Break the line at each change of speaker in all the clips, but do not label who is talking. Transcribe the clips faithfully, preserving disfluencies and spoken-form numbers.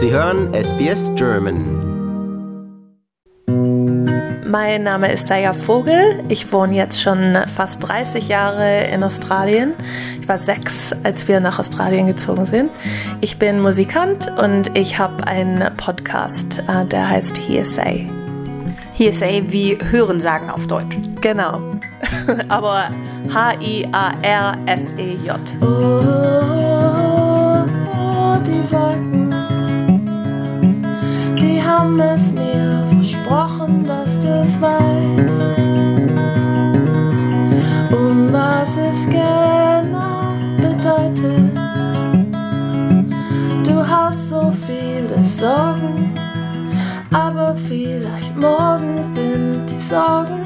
Sie hören S B S German.
Mein Name ist Saya Vogel. Ich wohne jetzt schon fast dreißig Jahre in Australien. Ich war sechs, als wir nach Australien gezogen sind. Ich bin Musikant und ich habe einen Podcast, der heißt Hearsay.
Hearsay wie Hörensagen auf Deutsch.
Genau. Aber H I A R S E J.
Oh, oh, oh, die Wolken, die haben es mir versprochen, dass du es weißt. Und was es genau bedeutet, du hast so viele Sorgen, aber vielleicht morgen sind die Sorgen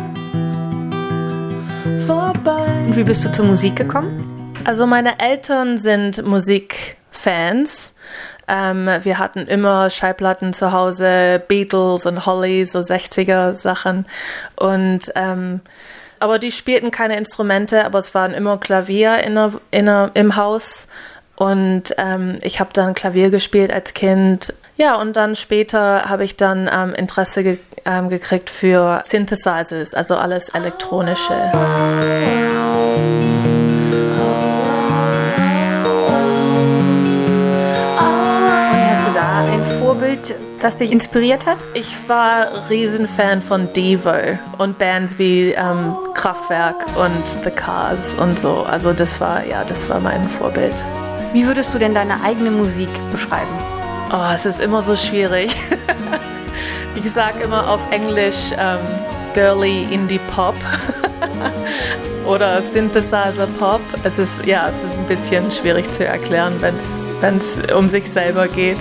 vorbei.
Und wie bist du zur Musik gekommen?
Also meine Eltern sind Musikfans. Ähm, wir hatten immer Schallplatten zu Hause, Beatles und Holly, so sechziger Sachen. Und ähm, aber die spielten keine Instrumente, aber es waren immer Klavier in der, in der, im Haus. Und ähm, ich habe dann Klavier gespielt als Kind. Ja, und dann später habe ich dann ähm, Interesse ge- ähm, gekriegt für Synthesizers, also alles Elektronische.
Vorbild, das dich inspiriert hat?
Ich war Riesenfan von Devo und Bands wie ähm, Kraftwerk und The Cars und so. Also das war, ja, das war mein Vorbild.
Wie würdest du denn deine eigene Musik beschreiben?
Oh, es ist immer so schwierig. Ich sage immer auf Englisch ähm, Girly Indie Pop oder Synthesizer Pop. Es ist, ja, es ist ein bisschen schwierig zu erklären, wenn es wenn es um sich selber geht.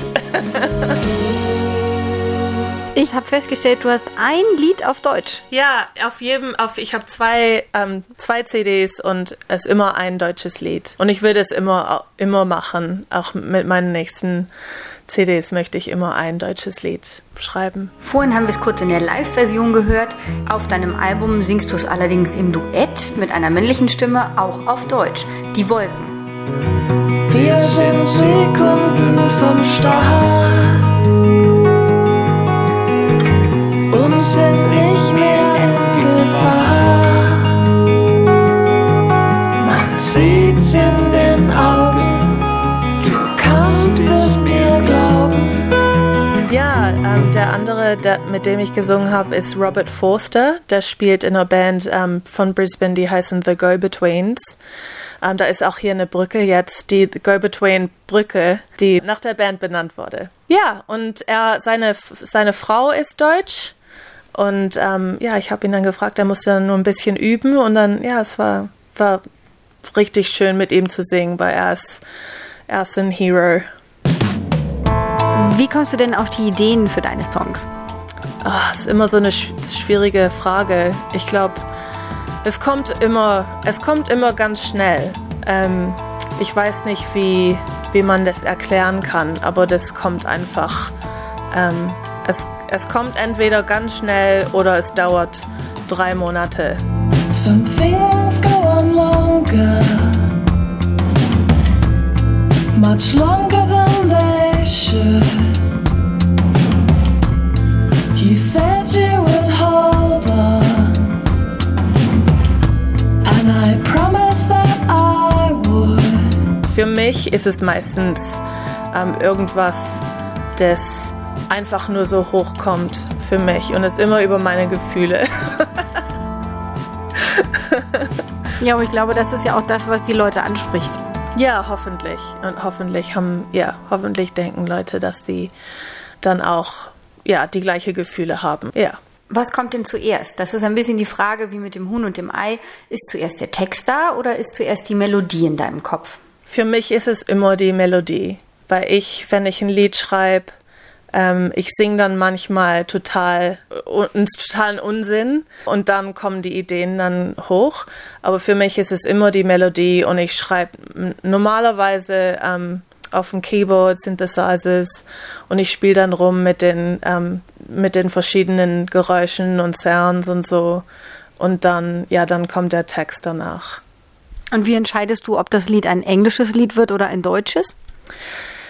Ich habe festgestellt, du hast ein Lied auf Deutsch.
Ja, auf jedem, auf, ich habe zwei, ähm, zwei C Ds und es ist immer ein deutsches Lied. Und ich würde es immer, immer machen. Auch mit meinen nächsten C Ds möchte ich immer ein deutsches Lied schreiben.
Vorhin haben wir es kurz in der Live-Version gehört. Auf deinem Album singst du es allerdings im Duett mit einer männlichen Stimme, auch auf Deutsch. Die Wolken.
Wir sind Sekunden vom Start und sind nicht mehr in Gefahr. Man sieht's in den Augen, du kannst es mir glauben.
Ja, ähm, der andere, der, mit dem ich gesungen habe, ist Robert Forster. Der spielt in einer Band ähm, von Brisbane, die heißen The Go-Betweens. Um, da ist auch hier eine Brücke jetzt, die Go-Between-Brücke, die nach der Band benannt wurde. Ja, und er, seine, seine Frau ist deutsch. Und um, ja, ich habe ihn dann gefragt, er musste dann nur ein bisschen üben. Und dann, ja, es war, war richtig schön mit ihm zu singen, weil er ist, er ist ein Hero.
Wie kommst du denn auf die Ideen für deine Songs?
Oh, das ist immer so eine sch- schwierige Frage. Ich glaube, Es kommt immer, es kommt immer ganz schnell. Ähm, ich weiß nicht, wie, wie man das erklären kann, aber das kommt einfach. Ähm, es, es kommt entweder ganz schnell oder es dauert drei Monate.
Some things go on longer, much longer than they should. He said you would hold on. I promise that I would.
Für mich ist es meistens ähm, irgendwas, das einfach nur so hochkommt für mich und es immer über meine Gefühle.
Ja, aber ich glaube, das ist ja auch das, was die Leute anspricht.
Ja, hoffentlich. Und hoffentlich haben, ja, hoffentlich denken Leute, dass die dann auch, ja, die gleiche Gefühle haben. Ja.
Was kommt denn zuerst? Das ist ein bisschen die Frage wie mit dem Huhn und dem Ei. Ist zuerst der Text da oder ist zuerst die Melodie in deinem Kopf?
Für mich ist es immer die Melodie, weil ich, wenn ich ein Lied schreibe, ähm, ich singe dann manchmal total, einen totalen Unsinn und dann kommen die Ideen dann hoch. Aber für mich ist es immer die Melodie und ich schreibe normalerweise ähm, auf dem Keyboard, Synthesizers und ich spiele dann rum mit den, ähm, mit den verschiedenen Geräuschen und Sounds und so und dann, ja, dann kommt der Text danach.
Und wie entscheidest du, ob das Lied ein englisches Lied wird oder ein deutsches?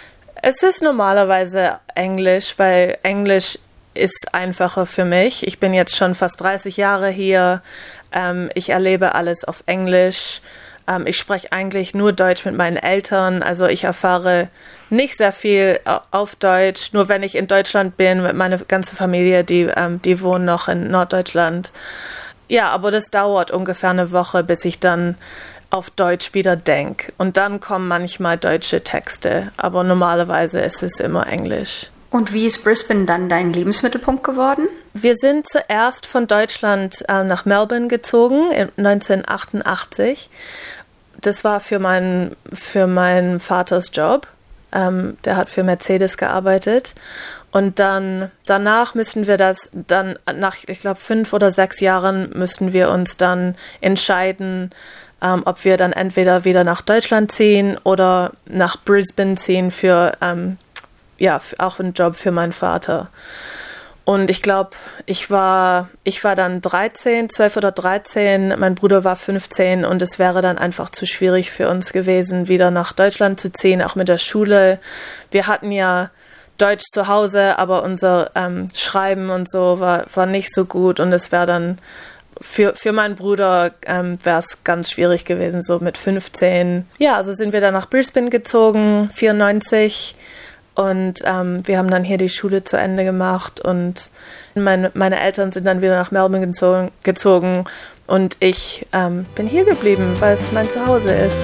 Es ist normalerweise Englisch, weil Englisch ist einfacher für mich. Ich bin jetzt schon fast dreißig Jahre hier. Ähm, ich erlebe alles auf Englisch. Ähm, ich spreche eigentlich nur Deutsch mit meinen Eltern. Also ich erfahre nicht sehr viel auf Deutsch. Nur wenn ich in Deutschland bin, mit meiner ganzen Familie, die, ähm, die wohnen noch in Norddeutschland. Ja, aber das dauert ungefähr eine Woche, bis ich dann auf Deutsch wieder denke. Und dann kommen manchmal deutsche Texte. Aber normalerweise ist es immer Englisch.
Und wie ist Brisbane dann dein Lebensmittelpunkt geworden?
Wir sind zuerst von Deutschland äh, nach Melbourne gezogen, in neunzehnhundertachtundachtzig. Das war für meinen für meinen Vaters Job. Ähm, der hat für Mercedes gearbeitet. Und dann danach müssten wir das, dann nach, ich glaube, fünf oder sechs Jahren müssten wir uns dann entscheiden, ähm, ob wir dann entweder wieder nach Deutschland ziehen oder nach Brisbane ziehen für ähm, ja, auch ein Job für meinen Vater. Und ich glaube, ich war, ich war dann dreizehn, zwölf oder dreizehn, mein Bruder war fünfzehn und es wäre dann einfach zu schwierig für uns gewesen, wieder nach Deutschland zu ziehen, auch mit der Schule. Wir hatten ja Deutsch zu Hause, aber unser ähm, Schreiben und so war, war nicht so gut und es wäre dann für, für meinen Bruder ähm, wäre es ganz schwierig gewesen, so mit fünfzehn. Ja, also sind wir dann nach Brisbane gezogen, vierundneunzig. Und ähm, wir haben dann hier die Schule zu Ende gemacht und meine, meine Eltern sind dann wieder nach Melbourne gezogen, gezogen und ich ähm, bin hier geblieben, weil es mein Zuhause ist.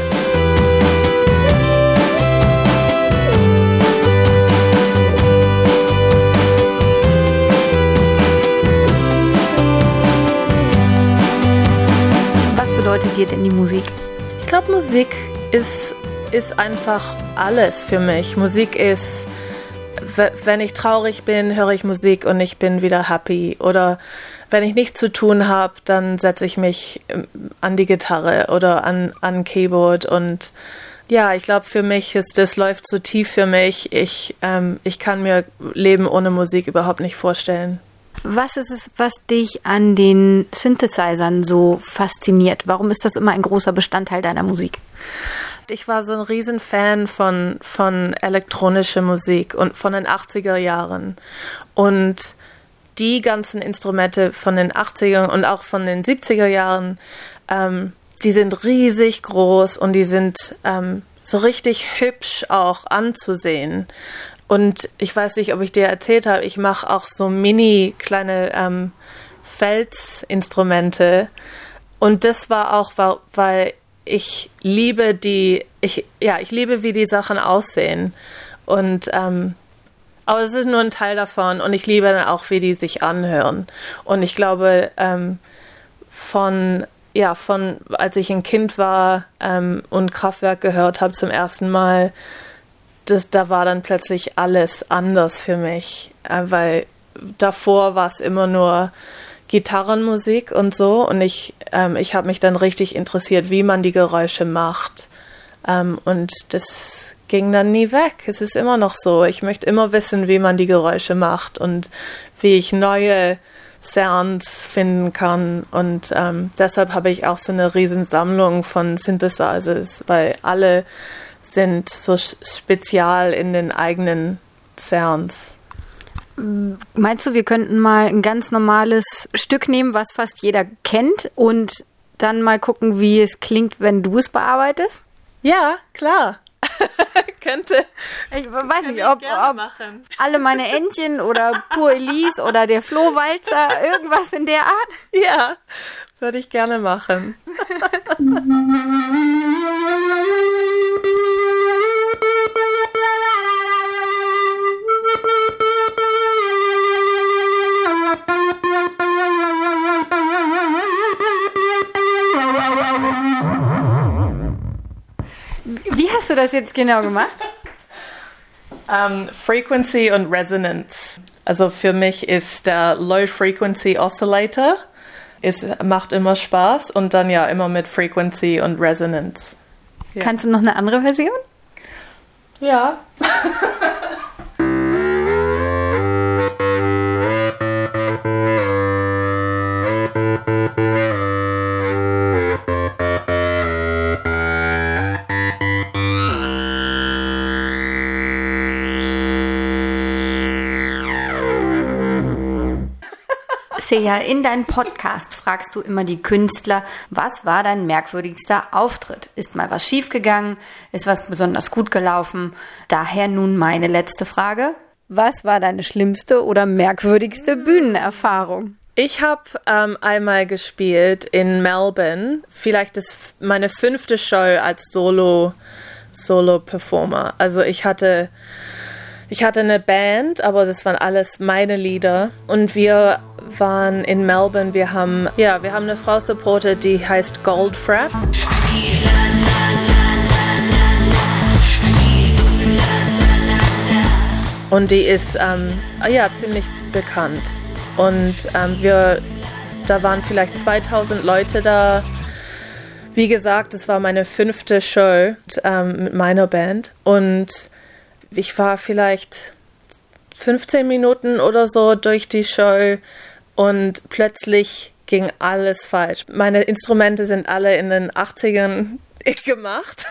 Was bedeutet dir denn die Musik?
Ich glaube, Musik ist ist einfach alles für mich. Musik ist, wenn ich traurig bin, höre ich Musik und ich bin wieder happy. Oder wenn ich nichts zu tun habe, dann setze ich mich an die Gitarre oder an an Keyboard. Und ja, ich glaube, für mich ist das läuft so tief für mich. Ich ähm, ich kann mir Leben ohne Musik überhaupt nicht vorstellen.
Was ist es, was dich an den Synthesizern so fasziniert? Warum ist das immer ein großer Bestandteil deiner Musik?
Ich war so ein Riesenfan von, von elektronischer Musik und von den achtziger Jahren. Und die ganzen Instrumente von den achtzigern und auch von den siebziger Jahren, ähm, die sind riesig groß und die sind ähm, so richtig hübsch auch anzusehen. Und ich weiß nicht, ob ich dir erzählt habe, ich mache auch so mini kleine ähm, Felsinstrumente. Und das war auch, weil ich liebe die, ich, ja, ich liebe, wie die Sachen aussehen. Und, ähm, aber es ist nur ein Teil davon und ich liebe dann auch, wie die sich anhören. Und ich glaube, ähm, von, ja, von, als ich ein Kind war, ähm, und Kraftwerk gehört habe zum ersten Mal, das, da war dann plötzlich alles anders für mich, äh, weil davor war es immer nur Gitarrenmusik und so und ich, ähm, ich habe mich dann richtig interessiert, wie man die Geräusche macht ähm, und das ging dann nie weg. Es ist immer noch so. Ich möchte immer wissen, wie man die Geräusche macht und wie ich neue Sounds finden kann und ähm, deshalb habe ich auch so eine riesen Sammlung von Synthesizers, weil alle sind so spezial in den eigenen Sounds.
Meinst du, wir könnten mal ein ganz normales Stück nehmen, was fast jeder kennt und dann mal gucken, wie es klingt, wenn du es bearbeitest?
Ja, klar. Könnte.
Ich weiß nicht, ob, ob alle meine Entchen oder Pur Elise oder der Flohwalzer, irgendwas in der Art?
Ja, würde ich gerne machen.
Wie hast du das jetzt genau gemacht?
Um, Frequency und Resonance. Also für mich ist der Low Frequency Oscillator. Es macht immer Spaß und dann ja immer mit Frequency und Resonance. Ja.
Kannst du noch eine andere Version?
Ja.
Althea, in deinen Podcasts fragst du immer die Künstler, was war dein merkwürdigster Auftritt? Ist mal was schiefgegangen? Ist was besonders gut gelaufen? Daher nun meine letzte Frage. Was war deine schlimmste oder merkwürdigste Bühnenerfahrung?
Ich habe ähm, einmal gespielt in Melbourne. Vielleicht ist meine fünfte Show als Solo, Solo-Performer. Also ich hatte, ich hatte eine Band, aber das waren alles meine Lieder. Und wir waren in Melbourne. Wir haben, ja, wir haben eine Frau supportet, die heißt Goldfrapp. Und die ist ähm, ja ziemlich bekannt. Und ähm, wir, da waren vielleicht zweitausend Leute da. Wie gesagt, es war meine fünfte Show ähm, mit meiner Band. Und ich war vielleicht fünfzehn Minuten oder so durch die Show und plötzlich ging alles falsch. Meine Instrumente sind alle in den achtzigern gemacht.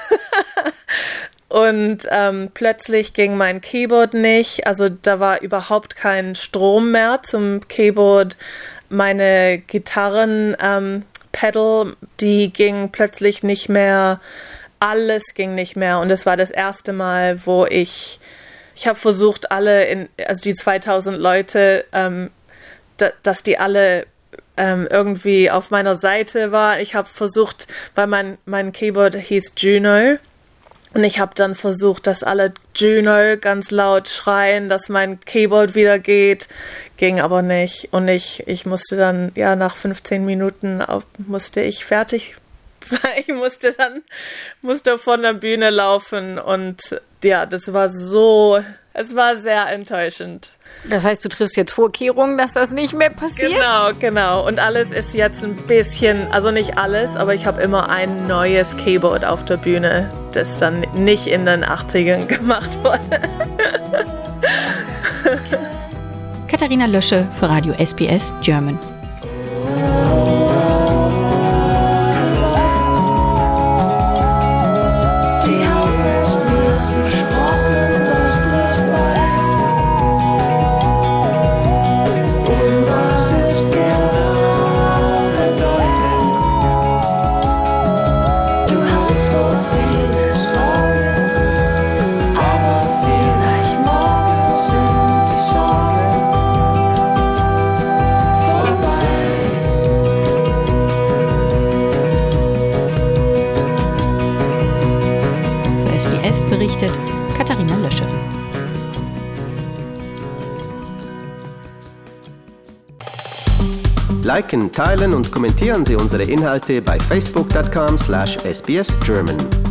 Und ähm, plötzlich ging mein Keyboard nicht, also da war überhaupt kein Strom mehr zum Keyboard. Meine Gitarren, ähm, Pedal, die ging plötzlich nicht mehr, alles ging nicht mehr. Und es war das erste Mal, wo ich, ich habe versucht, alle, in, also die zweitausend Leute, ähm, da, dass die alle ähm, irgendwie auf meiner Seite waren. Ich habe versucht, weil mein, mein Keyboard hieß Juno. Und ich habe dann versucht, dass alle Juno ganz laut schreien, dass mein Keyboard wieder geht. Ging aber nicht. Und ich, ich musste dann, ja, nach fünfzehn Minuten auf, musste ich fertig sein. Ich musste dann, musste von der Bühne laufen. Und ja, das war so, es war sehr enttäuschend.
Das heißt, du triffst jetzt Vorkehrungen, dass das nicht mehr passiert?
Genau, genau. Und alles ist jetzt ein bisschen, also nicht alles, aber ich habe immer ein neues Keyboard auf der Bühne, das dann nicht in den achtzigern gemacht wurde.
Katharina Lösche für Radio S B S German. Berichtet Katharina Lösche.
Liken, teilen und kommentieren Sie unsere Inhalte bei facebook dot com slash S B S German.